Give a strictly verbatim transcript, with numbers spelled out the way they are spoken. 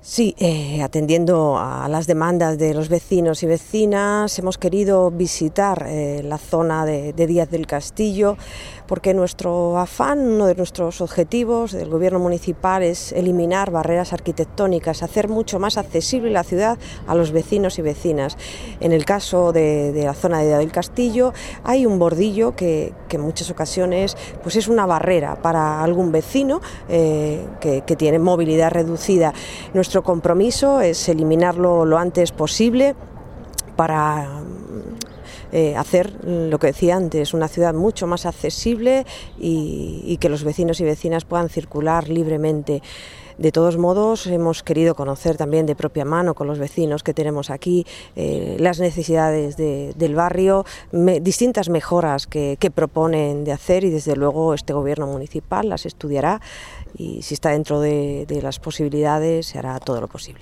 Sí, eh, atendiendo a las demandas de los vecinos y vecinas, hemos querido visitar eh, la zona de, de Díaz del Castillo, porque nuestro afán, uno de nuestros objetivos del gobierno municipal es eliminar barreras arquitectónicas, hacer mucho más accesible la ciudad a los vecinos y vecinas. En el caso de, de la zona de Díaz del Castillo hay un bordillo que, que en muchas ocasiones pues es una barrera para algún vecino eh, que, que tiene movilidad reducida. Nuestro compromiso es eliminarlo lo antes posible para eh, hacer lo que decía antes, una ciudad mucho más accesible y, y que los vecinos y vecinas puedan circular libremente. De todos modos, hemos querido conocer también de propia mano con los vecinos que tenemos aquí eh, las necesidades de, del barrio, me, distintas mejoras que, que proponen de hacer, y desde luego este gobierno municipal las estudiará y si está dentro de, de las posibilidades se hará todo lo posible.